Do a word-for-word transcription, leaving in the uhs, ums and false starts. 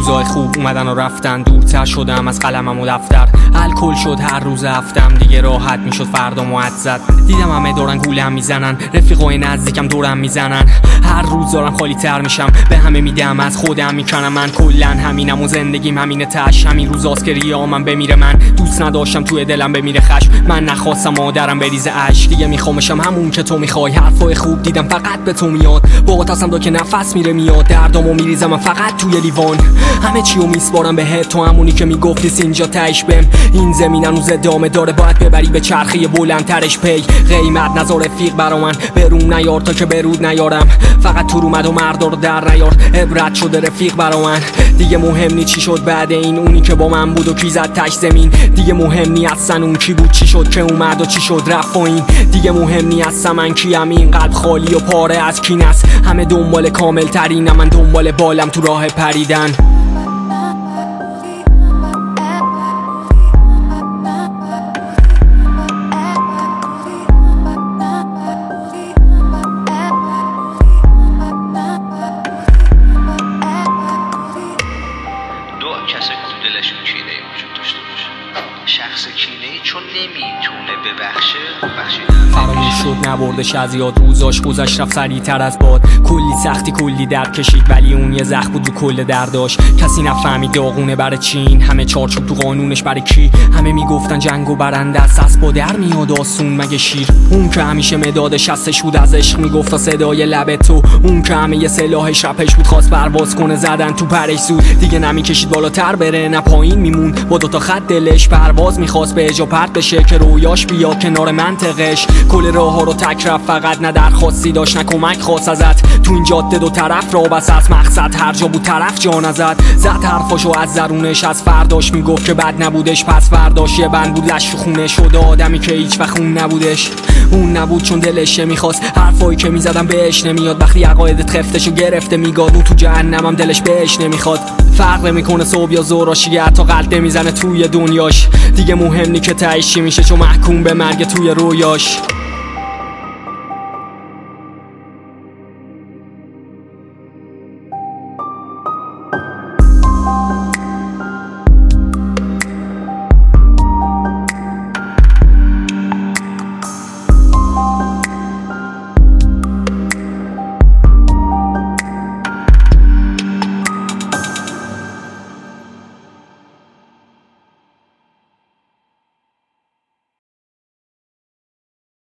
روزای خوب اومدن و رفتن، دورتر شدم از قلمم و دفتر. الکل شد هر روز هفتم، دیگه راحت میشد فردا موعد زد. دیدم همه دورن گولم میزنن، رفیقای نزدیکم دورم میزنن. هر روز دارم خالی تر میشم، به همه میدم از خودم میکنم. من کلا همینم و زندگیم همینه تش. همین روزاست که ریامم بمیره. من دوست نداشتم توی دلم بمیره خشم. من نخواستم مادرم بریزه اشک. دیگه میخوامشم همون که تو میخوای. حرفای خوب دیدم فقط به تو میاد. باهات هستم تا که نفس میره میاد. دردامو میریزم من فقط توی لیوان. همه چیو میسپارم بهت، تو همونی که میگفتی اینجا تهش بم. این زمین هنوز ادامه داره، باید ببری به چرخی بلندترش پی. قیمت نذار رفیق برا من، بروم نیار تا که برود نیارم. فقط تو اومد و مردا رو در نیار. عبرت شده رفیق برا من. دیگه مهم نی چی شد بعد این، اونی که با من بود و کی زد تش زمین. دیگه مهم نی اصلا اون کی بود، چی شد که اومد و چی شد رفت این. دیگه مهم نی اصلا من کیم، این قلب خالی و پاره از کین است. همه دنبال کامل ترین، من دنبال بالم تو راه پریدن. کسی که دلشون کینه وجود داشته باشه، شخص کینه‌ای چون نمیتونه ببخشه بخشیدن فراموش شد نبردش از یاد، روزاش گذشت رفت سریعتر از باد. کلی سختی کلی درد کشید، ولی اون یه زخم بود و کل درداش. کسی نفهمید داغونه برای چین، همه چارچوب تو قانونش برای کی. همه میگفتن جنگ و برنده است، از با در میاد آسون مگه شیر. اون که همیشه مدادش هستش بود از عشق میگفت تا صدای لب تو. اون که همه یه سلاحش رپش بود، خواست پرواز کنه زدن تو پرش زود. دیگه نمیکشید بالاتر بره نه پایین میمون، با دوتا خط دلش پرواز میخواست به اجا پرت بشه که رویاش بیاد کنار منطقش. کل راه ها رو تک رفت، فقط نه درخواستی داشت نه کمک خواست ازت. تو این جاده دو طرف را بس از مقصد، هر جا بود طرف جان ازت. زد حرفاشو از درونش، از فرداش میگفت که بد نبودش. پس فرداش یه بند بود لش و خونه شده، آدمی که هیچ وقت خون نبودش. اون نبود چون دلش میخواست، حرفایی که میزدم بهش نمیاد. وقتی عقایدت خفتشو گرفته میگاد، اون تو جهنمم دلش بهش نمیخواد. فرق میکنه صبح یا ظهرش، تا قلب میزنه توی دنیاش. دیگه مهم نی که تهش چی میشه، چون محکوم به مرگ توی رویاش.